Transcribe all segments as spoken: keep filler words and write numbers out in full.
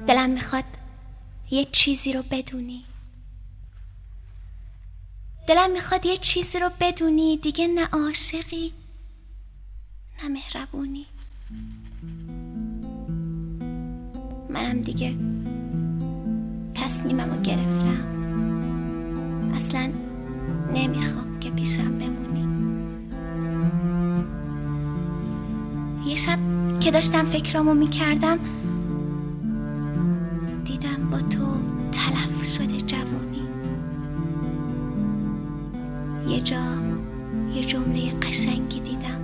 دلم میخواد یه چیزی رو بدونی، دلم میخواد یه چیزی رو بدونی، دیگه نه عاشقی نه مهربونی. منم دیگه تصمیممو گرفتم، اصلا نمیخوام که پیشم بمونی. یه شب که داشتم فکرامو میکردم دیدم با تو تلف شده جوونی. یه جا یه جمله قشنگی دیدم،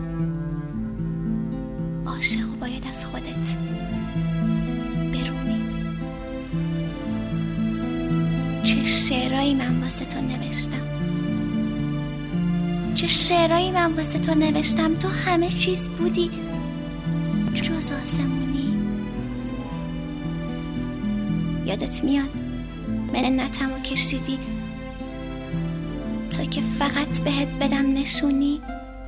عاشق باید از خودت برونی. چه شعرهایی من واسه تو نوشتم، چه شعرهایی من واسه تو نوشتم. تو همه چیز بودی جز آسمونی. یادت میاد منتمو کشیدی تا که فقط بهت بدم نشونی.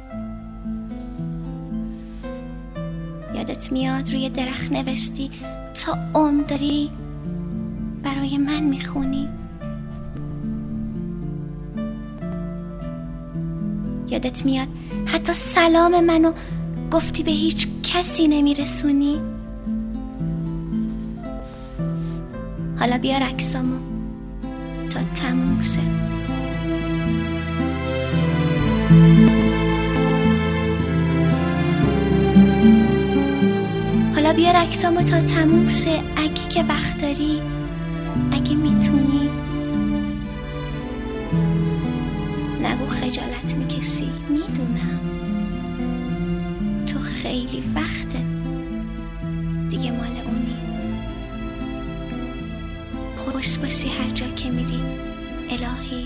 یادت میاد روی درخت نوشتی تا عمر داری برای من میخونی. یادت میاد حتی سلام منو گفتی به هیچ کسی نمیرسونی. حالا بیار عکسامو تا تموم شه. حالا بیار عکسامو تا تموم شه، اگه که وقت داری، اگه میتونی. نگو خجالت میکشی، میدونم تو خیلی وقته دیگه مال اونی. خوش باشی هر جا که میری، الهی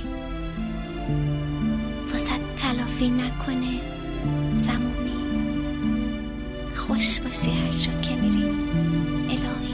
واسه تلافی نکنه زمونی. خوش باشی هر جا که میری، الهی